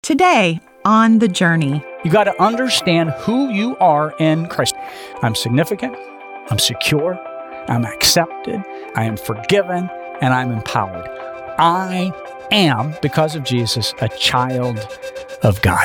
Today on The Journey. You got to understand who you are in Christ. I'm significant, I'm secure, I'm accepted, I am forgiven, and I'm empowered. I am, because of Jesus, a child of God.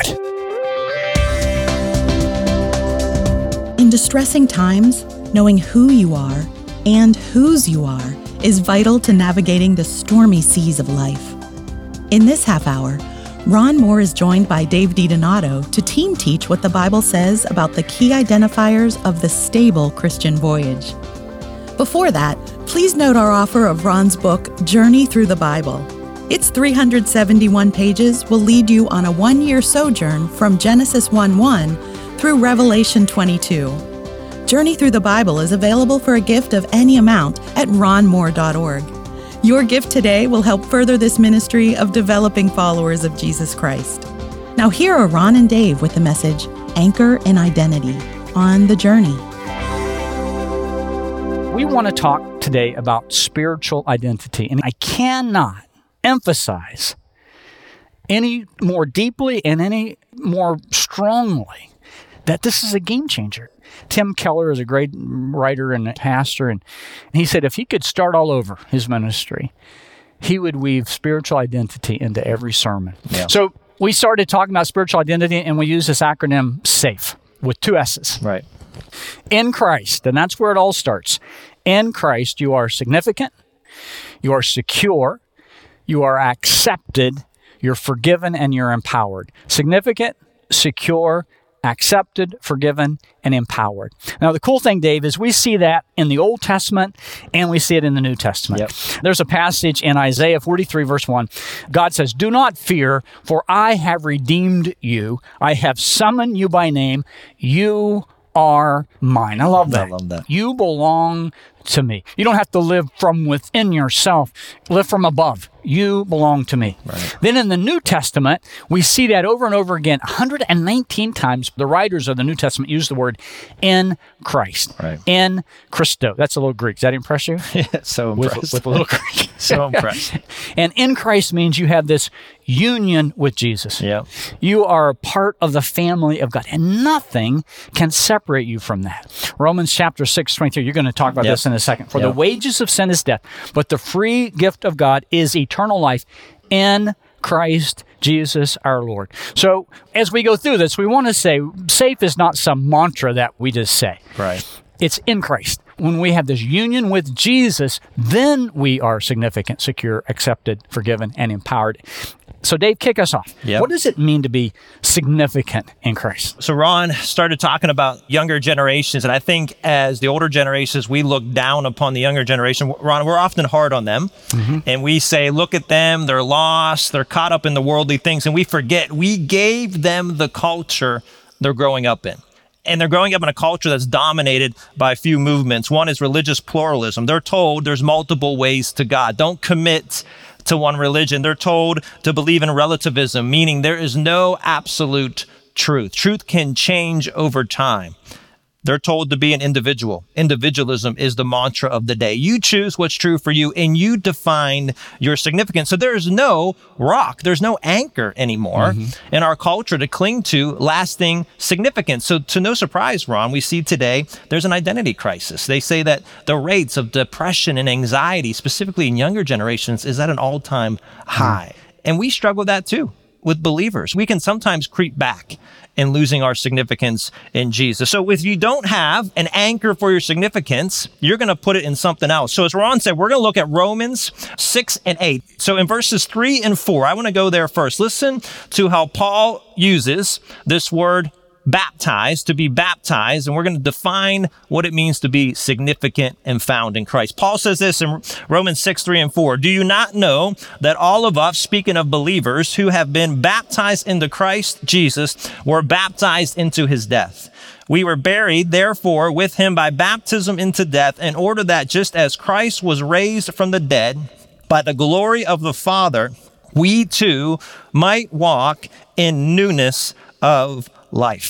In distressing times, knowing who you are and whose you are is vital to navigating the stormy seas of life. In this half hour, Ron Moore is joined by Dave DiDonato to team teach what the Bible says about the key identifiers of the stable Christian voyage. Before that, please note our offer of Ron's book, Journey Through the Bible. Its 371 pages will lead you on a one-year sojourn from Genesis 1:1 through Revelation 22. Journey Through the Bible is available for a gift of any amount at ronmoore.org. Your gift today will help further this ministry of developing followers of Jesus Christ. Now here are Ron and Dave with the message, Anchor and Identity, on The Journey. We want to talk today about spiritual identity, and I cannot emphasize any more deeply and any more strongly that this is a game changer. Tim Keller is a great writer and pastor, and he said if he could start all over his ministry, he would weave spiritual identity into every sermon. Yeah. So we started talking about spiritual identity, and we use this acronym SAFE with two S's. Right. In Christ, and that's where it all starts. In Christ, you are significant, you are secure, you are accepted, you're forgiven, and you're empowered. Significant, secure, accepted, forgiven, and empowered. Now, the cool thing, Dave, is we see that in the Old Testament and we see it in the New Testament. Yep. There's a passage in Isaiah 43, verse 1. God says, "Do not fear, for I have redeemed you. I have summoned you by name. You are mine." I love that. I love that. You belong to me. You don't have to live from within yourself. Live from above. You belong to me. Right. Then in the New Testament, we see that over and over again. 119 times the writers of the New Testament use the word in Christ. Right. In Christo. That's a little Greek. Does that impress you? Yeah, so impressed. With a little Greek. So impressed. And in Christ means you have this union with Jesus. Yeah. You are a part of the family of God, and nothing can separate you from that. Romans chapter 6:23, you're going to talk about this in a second. For the wages of sin is death, but the free gift of God is eternal life in Christ Jesus our Lord. So as we go through this, we want to say, SAFE is not some mantra that we just say. Right. It's in Christ. When we have this union with Jesus, then we are significant, secure, accepted, forgiven, and empowered. So Dave, kick us off. Yep. What does it mean to be significant in Christ? So Ron started talking about younger generations, and I think as the older generations, we look down upon the younger generation. Ron, we're often hard on them, and we say, look at them, they're lost, they're caught up in the worldly things, and we forget we gave them the culture they're growing up in. And they're growing up in a culture that's dominated by a few movements. One is religious pluralism. They're told there's multiple ways to God. Don't commit to one religion. They're told to believe in relativism, meaning there is no absolute truth. Truth can change over time. They're told to be an individual. Individualism is the mantra of the day. You choose what's true for you, and you define your significance. So there's no rock, there's no anchor anymore in our culture to cling to lasting significance. So to no surprise, Ron, we see today there's an identity crisis. They say that the rates of depression and anxiety, specifically in younger generations, is at an all-time high. And we struggle with that too. With believers, we can sometimes creep back in losing our significance in Jesus. So if you don't have an anchor for your significance, you're going to put it in something else. So as Ron said, we're going to look at Romans 6 and 8. So in verses 3 and 4, I want to go there first. Listen to how Paul uses this word baptized, to be baptized, and we're going to define what it means to be significant and found in Christ. Paul says this in Romans 6, 3 and 4. Do you not know that all of us, speaking of believers who have been baptized into Christ Jesus, were baptized into his death? We were buried, therefore, with him by baptism into death, in order that just as Christ was raised from the dead by the glory of the Father, we too might walk in newness of life.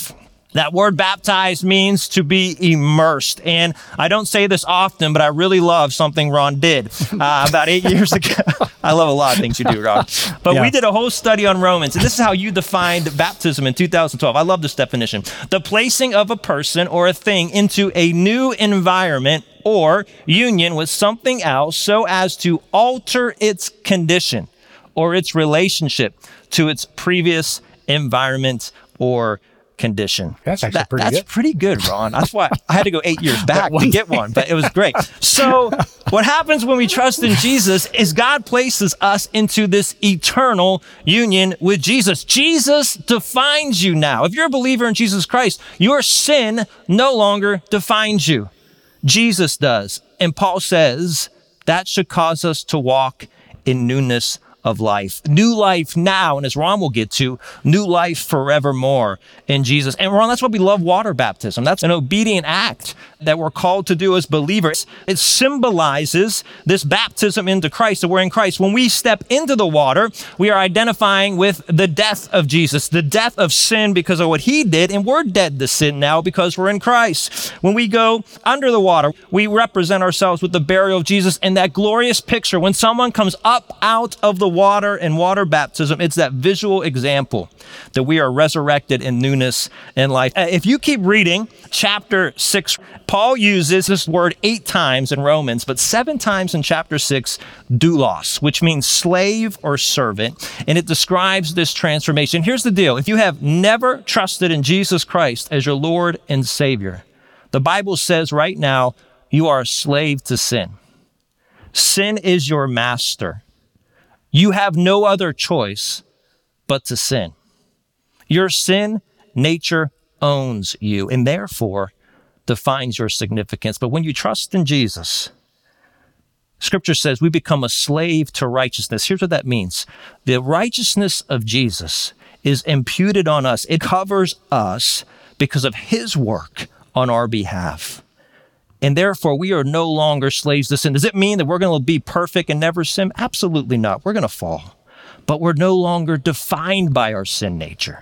That word baptized means to be immersed. And I don't say this often, but I really love something Ron did about 8 years ago. I love a lot of things you do, Ron. But we did a whole study on Romans, and this is how you defined baptism in 2012. I love this definition. The placing of a person or a thing into a new environment or union with something else so as to alter its condition or its relationship to its previous environment or condition. That's actually pretty good. That's pretty good, Ron. That's why I had to go 8 years back to get one, but it was great. So what happens when we trust in Jesus is God places us into this eternal union with Jesus. Jesus defines you now. If you're a believer in Jesus Christ, your sin no longer defines you. Jesus does. And Paul says that should cause us to walk in newness of life. New life now, and as Ron will get to, new life forevermore in Jesus. And Ron, that's why we love water baptism. That's an obedient act that we're called to do as believers. It symbolizes this baptism into Christ, that we're in Christ. When we step into the water, we are identifying with the death of Jesus, the death of sin because of what he did, and we're dead to sin now because we're in Christ. When we go under the water, we represent ourselves with the burial of Jesus and that glorious picture. When someone comes up out of the water and water baptism, it's that visual example that we are resurrected in newness in life. If you keep reading chapter 6, Paul uses this word 8 times in Romans, but 7 times in chapter 6, doulos, which means slave or servant, and it describes this transformation. Here's the deal. If you have never trusted in Jesus Christ as your Lord and Savior, the Bible says right now you are a slave to sin. Sin is your master. You have no other choice but to sin. Your sin nature owns you and therefore defines your significance. But when you trust in Jesus, Scripture says we become a slave to righteousness. Here's what that means. The righteousness of Jesus is imputed on us. It covers us because of his work on our behalf. And therefore, we are no longer slaves to sin. Does it mean that we're going to be perfect and never sin? Absolutely not. We're going to fall. But we're no longer defined by our sin nature.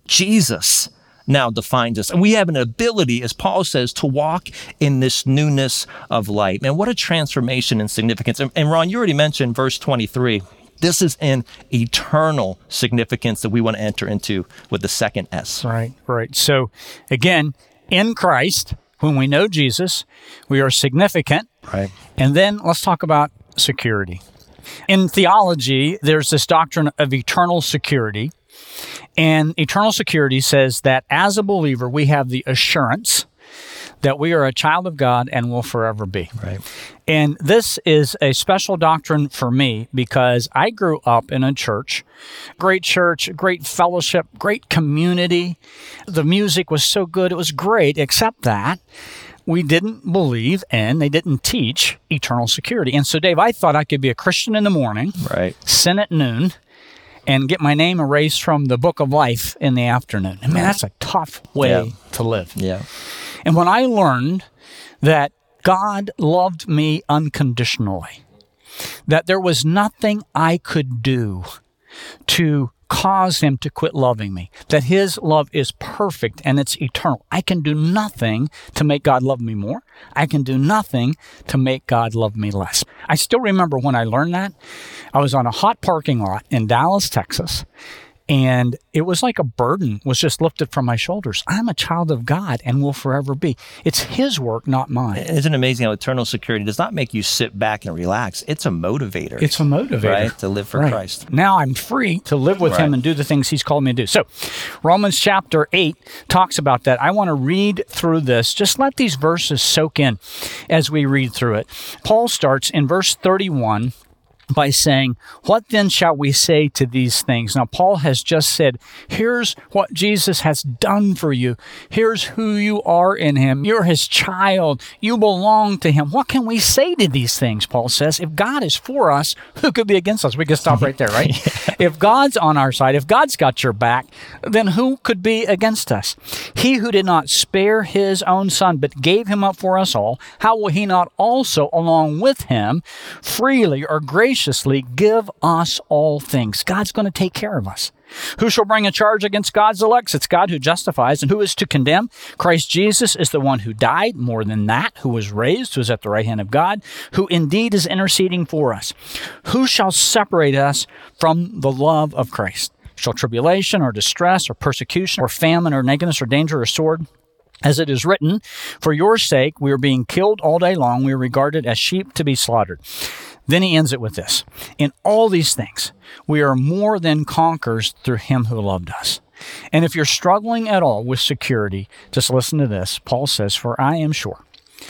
Jesus now defines us. And we have an ability, as Paul says, to walk in this newness of life. Man, what a transformation and significance. And Ron, you already mentioned verse 23. This is an eternal significance that we want to enter into with the second S. Right. So again, in Christ, when we know Jesus, we are significant. Right. And then let's talk about security. In theology, there's this doctrine of eternal security. And eternal security says that as a believer, we have the assurance that we are a child of God and will forever be. Right. And this is a special doctrine for me because I grew up in a church, great fellowship, great community. The music was so good. It was great, except that we didn't believe in, they didn't teach eternal security. And so, Dave, I thought I could be a Christian in the morning, right, sin at noon, and get my name erased from the book of life in the afternoon. And man, that's a tough way to live. Yeah. And when I learned that God loved me unconditionally, that there was nothing I could do to cause him to quit loving me, that his love is perfect and it's eternal. I can do nothing to make God love me more. I can do nothing to make God love me less. I still remember when I learned that. I was on a hot parking lot in Dallas, Texas, and it was like a burden was just lifted from my shoulders. I'm a child of God and will forever be. It's his work, not mine. Isn't it amazing how eternal security does not make you sit back and relax? It's a motivator. It's a motivator. Right? To live for Christ. Now I'm free to live with him and do the things he's called me to do. So Romans chapter 8 talks about that. I want to read through this. Just let these verses soak in as we read through it. Paul starts in verse 31 by saying, what then shall we say to these things? Now, Paul has just said, here's what Jesus has done for you. Here's who you are in him. You're his child. You belong to him. What can we say to these things, Paul says? If God is for us, who could be against us? We can stop right there, right? If God's on our side, if God's got your back, then who could be against us? He who did not spare his own son, but gave him up for us all, how will he not also, along with him, freely or graciously graciously give us all things. God's going to take care of us. Who shall bring a charge against God's elect? It's God who justifies. And who is to condemn? Christ Jesus is the one who died, more than that, who was raised, who is at the right hand of God, who indeed is interceding for us. Who shall separate us from the love of Christ? Shall tribulation or distress or persecution or famine or nakedness or danger or sword? As it is written, for your sake we are being killed all day long. We are regarded as sheep to be slaughtered. Then he ends it with this. In all these things, we are more than conquerors through him who loved us. And if you're struggling at all with security, just listen to this. Paul says, for I am sure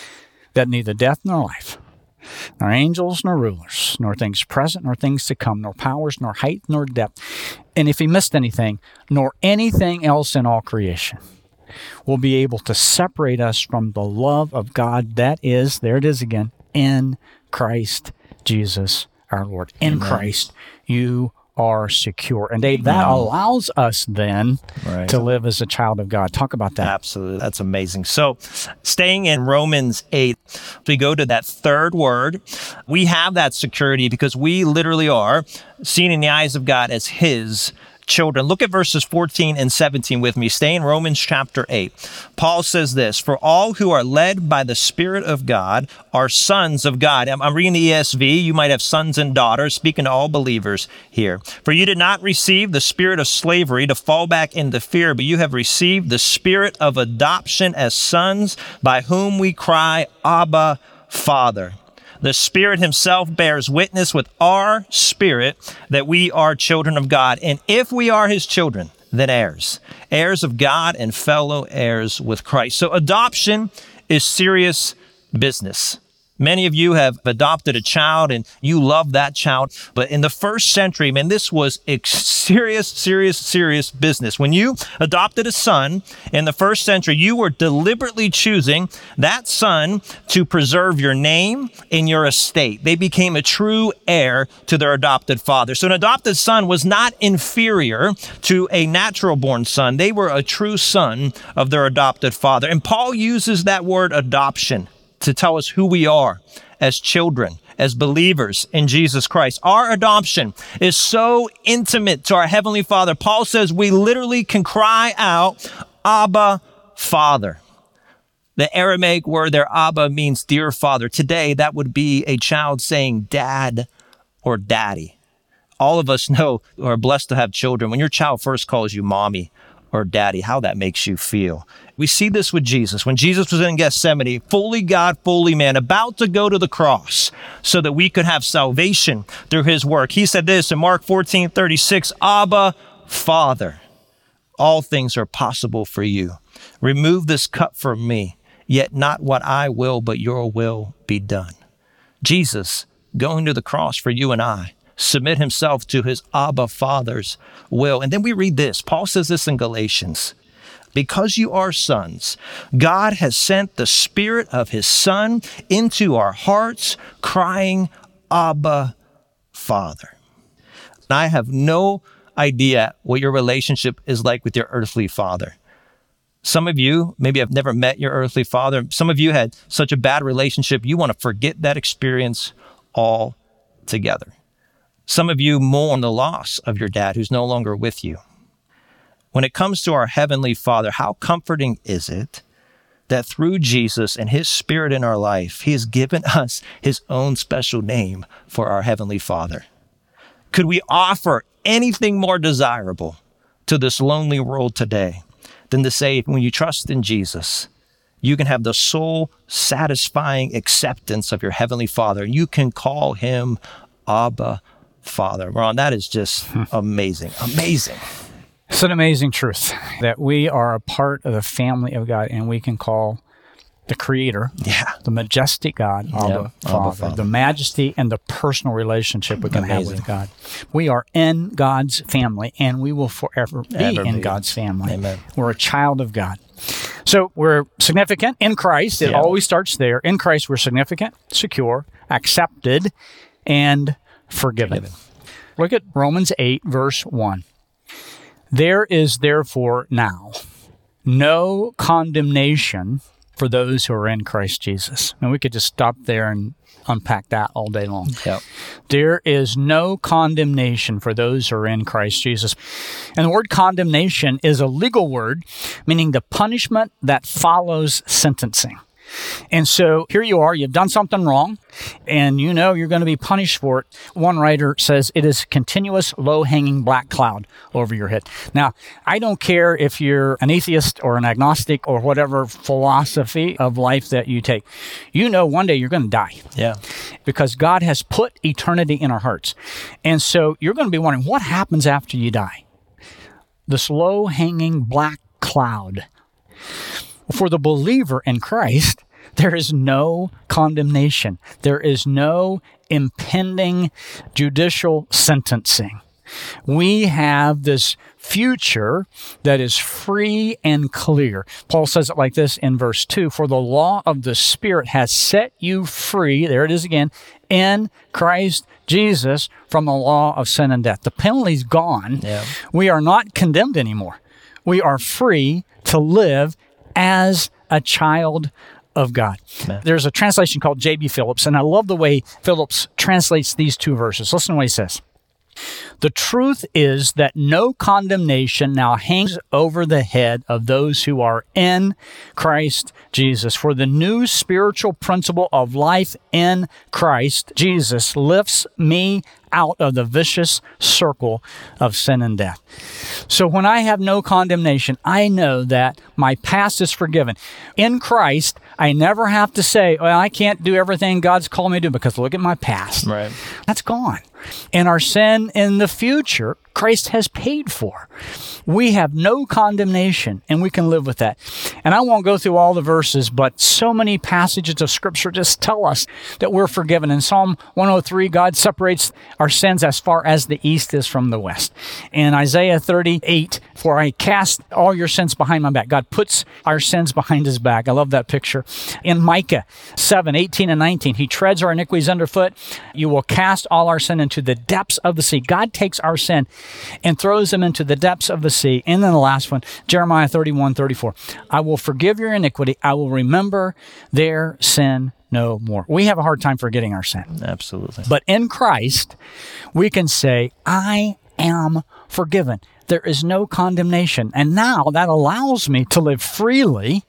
that neither death nor life, nor angels nor rulers, nor things present nor things to come, nor powers, nor height, nor depth. And if he missed anything, nor anything else in all creation will be able to separate us from the love of God that is, there it is again, in Christ Jesus our Lord. In Amen. Christ, you are secure. And Dave, that allows us then to live as a child of God. Talk about that. Absolutely. That's amazing. So staying in Romans 8, we go to that third word. We have that security because we literally are seen in the eyes of God as his children. Look at verses 14 and 17 with me. Stay in Romans chapter 8. Paul says this, for all who are led by the Spirit of God are sons of God. I'm reading the ESV. You might have sons and daughters, speaking to all believers here. For you did not receive the spirit of slavery to fall back into fear, but you have received the spirit of adoption as sons, by whom we cry, Abba, Father. The Spirit himself bears witness with our spirit that we are children of God. And if we are his children, then heirs of God and fellow heirs with Christ. So adoption is serious business. Many of you have adopted a child and you love that child. But in the first century, man, this was serious business. When you adopted a son in the first century, you were deliberately choosing that son to preserve your name and your estate. They became a true heir to their adopted father. So an adopted son was not inferior to a natural born son. They were a true son of their adopted father. And Paul uses that word adoption to tell us who we are as children, as believers in Jesus Christ. Our adoption is so intimate to our Heavenly Father. Paul says we literally can cry out, Abba, Father. The Aramaic word there, Abba, means dear Father. Today, that would be a child saying dad or daddy. All of us know or are blessed to have children. When your child first calls you mommy or daddy, how that makes you feel. We see this with Jesus. When Jesus was in Gethsemane, fully God, fully man, about to go to the cross so that we could have salvation through his work. He said this in Mark 14:36, Abba, Father, all things are possible for you. Remove this cup from me, yet not what I will, but your will be done. Jesus going to the cross for you and I, submit himself to his Abba Father's will. And then we read this. Paul says this in Galatians. Because you are sons, God has sent the Spirit of his Son into our hearts, crying, Abba, Father. And I have no idea what your relationship is like with your earthly father. Some of you maybe have never met your earthly father. Some of you had such a bad relationship, you want to forget that experience altogether. Some of you mourn the loss of your dad who's no longer with you. When it comes to our Heavenly Father, how comforting is it that through Jesus and his Spirit in our life, he has given us his own special name for our Heavenly Father? Could we offer anything more desirable to this lonely world today than to say, when you trust in Jesus, you can have the soul satisfying acceptance of your Heavenly Father. You can call him Abba, Father. Ron, that is just amazing. Amazing. It's an amazing truth that we are a part of the family of God, and we can call the Creator, the majestic God, Abba, Father, the majesty and the personal relationship we can have with God. We are in God's family, and we will forever be in God's family. Amen. We're a child of God. So we're significant in Christ. It always starts there. In Christ, we're significant, secure, accepted, and forgiven. Look at Romans 8, verse 1. There is therefore now no condemnation for those who are in Christ Jesus. And we could just stop there and unpack that all day long. Yep. There is no condemnation for those who are in Christ Jesus. And the word condemnation is a legal word, meaning the punishment that follows sentencing. And so here you are, you've done something wrong, and you know you're going to be punished for it. One writer says it is a continuous low-hanging black cloud over your head. Now, I don't care if you're an atheist or an agnostic or whatever philosophy of life that you take. You know one day you're going to die. Yeah. Because God has put eternity in our hearts. And so you're going to be wondering, what happens after you die? This low-hanging black cloud. For the believer in Christ, there is no condemnation. There is no impending judicial sentencing. We have this future that is free and clear. Paul says it like this in verse 2, for the law of the Spirit has set you free, there it is again, in Christ Jesus from the law of sin and death. The penalty's gone. Yeah. We are not condemned anymore. We are free to live as a child of God. Amen. There's a translation called J.B. Phillips, and I love the way Phillips translates these two verses. Listen to what he says. The truth is that no condemnation now hangs over the head of those who are in Christ Jesus. For the new spiritual principle of life in Christ Jesus lifts me out of the vicious circle of sin and death. So when I have no condemnation, I know that my past is forgiven. In Christ, I never have to say, well, I can't do everything God's called me to do because look at my past. Right. That's gone. And our sin in the future, Christ has paid for. We have no condemnation, and we can live with that. And I won't go through all the verses, but so many passages of Scripture just tell us that we're forgiven. In Psalm 103, God separates our sins as far as the east is from the west. In Isaiah 38, for I cast all your sins behind my back. God puts our sins behind his back. I love that picture. In Micah 7, 18 and 19, he treads our iniquities underfoot. You will cast all our sin into the depths of the sea. God takes our sin and throws them into the depths of the sea. And then the last one, Jeremiah 31, 34. I will forgive your iniquity. I will remember their sin no more. We have a hard time forgetting our sin. Absolutely. But in Christ, we can say, I am forgiven. There is no condemnation. And now that allows me to live freely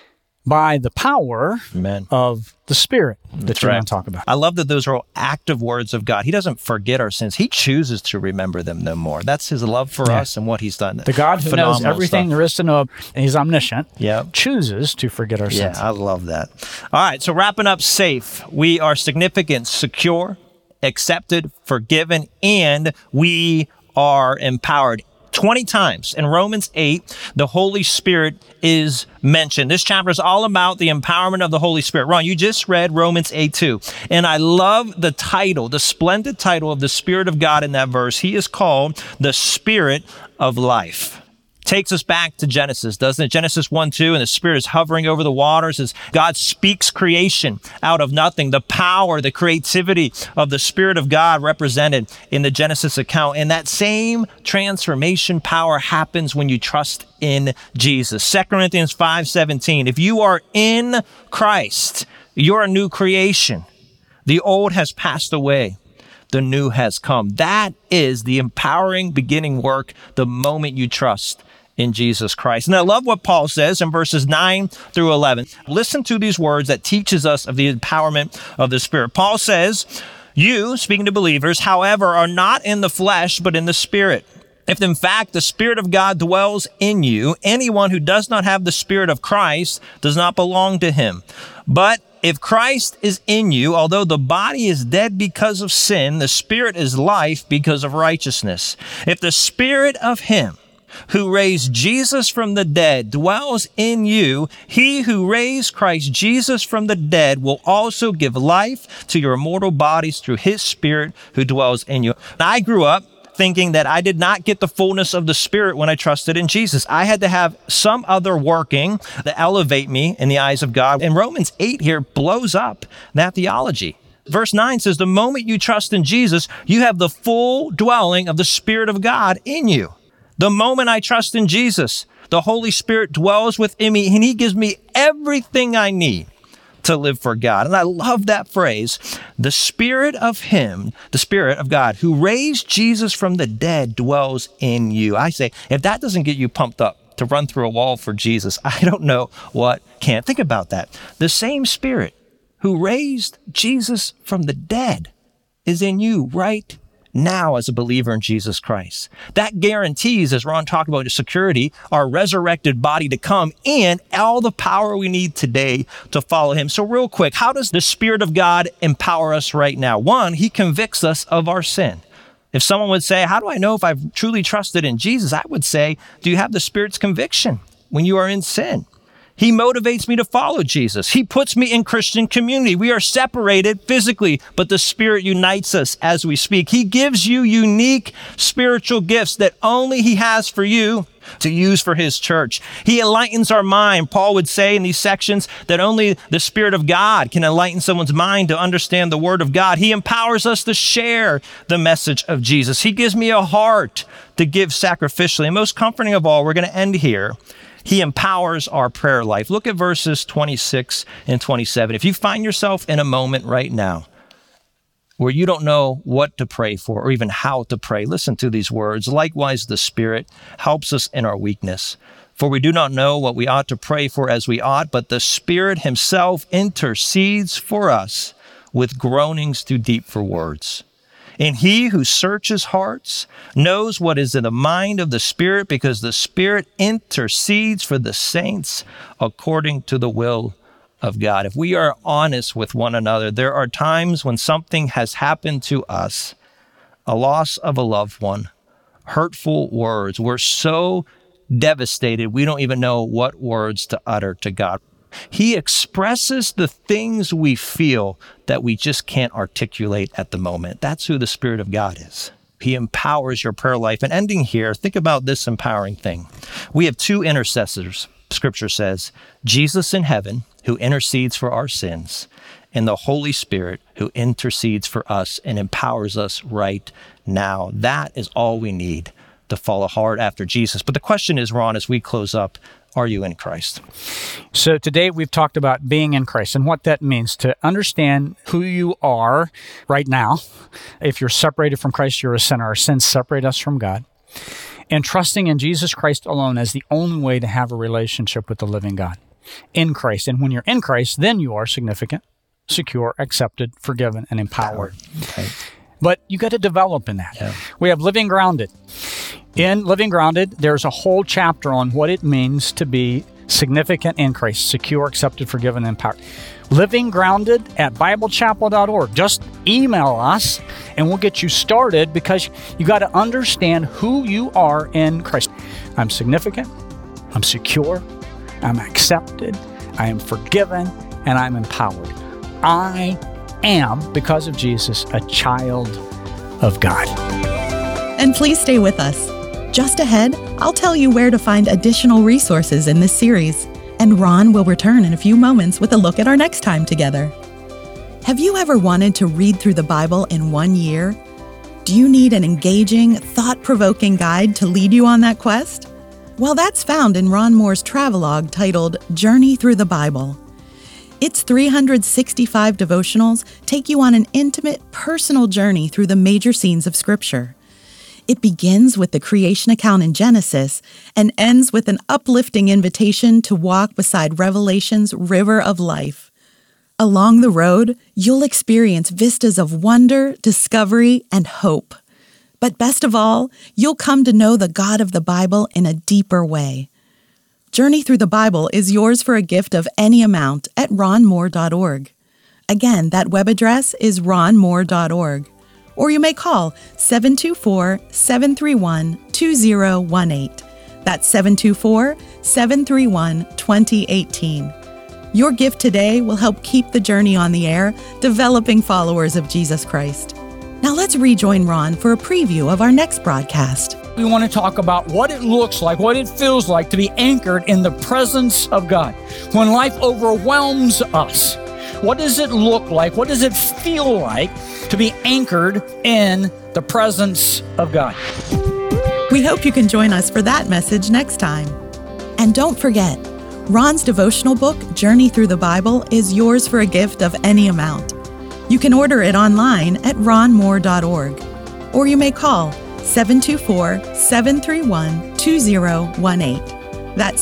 by the power Amen. of the Spirit that That's you're right. going to talk about. I love that those are all active words of God. He doesn't forget our sins. He chooses to remember them no more. That's his love for us and what he's done. The God who knows everything there is to know, and he's omniscient, chooses to forget our sins. Yeah, I love that. All right, so wrapping up safe, we are significant, secure, accepted, forgiven, and we are empowered. 20 times in Romans 8, the Holy Spirit is mentioned. This chapter is all about the empowerment of the Holy Spirit. Ron, you just read Romans 8:2, and I love the title, the splendid title of the Spirit of God in that verse. He is called the Spirit of Life. Takes us back to Genesis, doesn't it? Genesis 1:2, and the Spirit is hovering over the waters as God speaks creation out of nothing. The power, the creativity of the Spirit of God represented in the Genesis account. And that same transformation power happens when you trust in Jesus. 2 Corinthians 5:17, if you are in Christ, you're a new creation. The old has passed away. The new has come. That is the empowering beginning work the moment you trust in Jesus Christ. And I love what Paul says in verses 9 through 11. Listen to these words that teaches us of the empowerment of the Spirit. Paul says, you, speaking to believers, however, are not in the flesh, but in the Spirit. If in fact the Spirit of God dwells in you, anyone who does not have the Spirit of Christ does not belong to him. But if Christ is in you, although the body is dead because of sin, the Spirit is life because of righteousness. If the Spirit of him who raised Jesus from the dead dwells in you, he who raised Christ Jesus from the dead will also give life to your mortal bodies through his Spirit who dwells in you. I grew up thinking that I did not get the fullness of the Spirit when I trusted in Jesus. I had to have some other working to elevate me in the eyes of God. And Romans 8 here blows up that theology. Verse 9 says, the moment you trust in Jesus, you have the full dwelling of the Spirit of God in you. The moment I trust in Jesus, The Holy Spirit dwells within me, and he gives me everything I need to live for God. And I love that phrase, the Spirit of him, the Spirit of God, who raised Jesus from the dead dwells in you. I say, if that doesn't get you pumped up to run through a wall for Jesus, I don't know what can. Think about that. The same Spirit who raised Jesus from the dead is in you right now as a believer in Jesus Christ. That guarantees, as Ron talked about, security, our resurrected body to come, and all the power we need today to follow him. So real quick, how does the Spirit of God empower us right now? One, he convicts us of our sin. If someone would say, how do I know if I've truly trusted in Jesus? I would say, do you have the Spirit's conviction when you are in sin? He motivates me to follow Jesus. He puts me in Christian community. We are separated physically, but the Spirit unites us as we speak. He gives you unique spiritual gifts that only he has for you to use for his church. He enlightens our mind. Paul would say in these sections that only the Spirit of God can enlighten someone's mind to understand the Word of God. He empowers us to share the message of Jesus. He gives me a heart to give sacrificially. And most comforting of all, we're going to end here. He empowers our prayer life. Look at verses 26 and 27. If you find yourself in a moment right now where you don't know what to pray for or even how to pray, listen to these words. Likewise, the Spirit helps us in our weakness. For we do not know what we ought to pray for as we ought, but the Spirit himself intercedes for us with groanings too deep for words. And he who searches hearts knows what is in the mind of the Spirit, because the Spirit intercedes for the saints according to the will of God. If we are honest with one another, there are times when something has happened to us, a loss of a loved one, hurtful words. We're so devastated, we don't even know what words to utter to God. He expresses the things we feel that we just can't articulate at the moment. That's who the Spirit of God is. He empowers your prayer life. And ending here, think about this empowering thing. We have two intercessors, Scripture says, Jesus in heaven, who intercedes for our sins, and the Holy Spirit, who intercedes for us and empowers us right now. That is all we need to follow hard after Jesus. But the question is, Ron, as we close up, are you in Christ? So today we've talked about being in Christ and what that means, to understand who you are right now. If you're separated from Christ, you're a sinner. Our sins separate us from God. And trusting in Jesus Christ alone as the only way to have a relationship with the living God. In Christ. And when you're in Christ, then you are significant, secure, accepted, forgiven, and empowered. Okay. But you got to develop in that. Yeah. We have Living Grounded. In Living Grounded, there's a whole chapter on what it means to be significant in Christ, secure, accepted, forgiven, and empowered. Living Grounded at BibleChapel.org. Just email us and we'll get you started, because you got to understand who you are in Christ. I'm significant, I'm secure, I'm accepted, I am forgiven, and I'm empowered. I am, because of Jesus, a child of God. And please stay with us. Just ahead, I'll tell you where to find additional resources in this series, and Ron will return in a few moments with a look at our next time together. Have you ever wanted to read through the Bible in 1 year? Do you need an engaging, thought-provoking guide to lead you on that quest? Well, that's found in Ron Moore's travelogue titled Journey Through the Bible. Its 365 devotionals take you on an intimate, personal journey through the major scenes of Scripture. It begins with the creation account in Genesis and ends with an uplifting invitation to walk beside Revelation's river of life. Along the road, you'll experience vistas of wonder, discovery, and hope. But best of all, you'll come to know the God of the Bible in a deeper way. Journey Through the Bible is yours for a gift of any amount at ronmoore.org. Again, that web address is ronmoore.org. Or you may call 724-731-2018. That's 724-731-2018. Your gift today will help keep the journey on the air, developing followers of Jesus Christ. Now let's rejoin Ron for a preview of our next broadcast. We want to talk about what it looks like, what it feels like to be anchored in the presence of God. When life overwhelms us, what does it look like? What does it feel like to be anchored in the presence of God? We hope you can join us for that message next time. And don't forget, Ron's devotional book, Journey Through the Bible, is yours for a gift of any amount. You can order it online at ronmoore.org, or you may call 724-731-2018. That's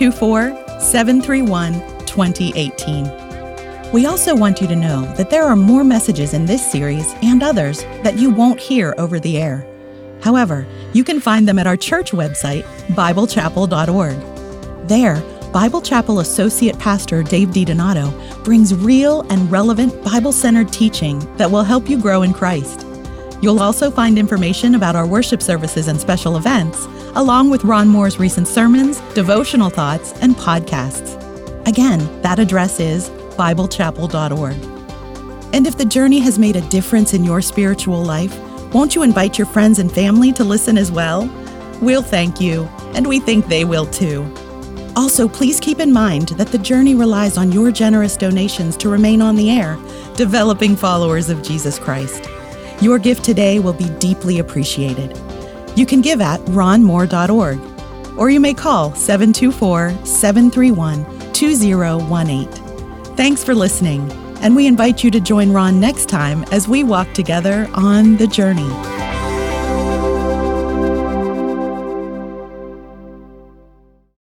724-731-2018. We also want you to know that there are more messages in this series and others that you won't hear over the air. However, you can find them at our church website, biblechapel.org. There, Bible Chapel Associate Pastor Dave DiDonato brings real and relevant Bible-centered teaching that will help you grow in Christ. You'll also find information about our worship services and special events, along with Ron Moore's recent sermons, devotional thoughts, and podcasts. Again, that address is biblechapel.org. And if the journey has made a difference in your spiritual life, won't you invite your friends and family to listen as well? We'll thank you, and we think they will too. Also, please keep in mind that the journey relies on your generous donations to remain on the air, developing followers of Jesus Christ. Your gift today will be deeply appreciated. You can give at ronmoore.org, or you may call 724-731-2018. Thanks for listening, and we invite you to join Ron next time as we walk together on the journey.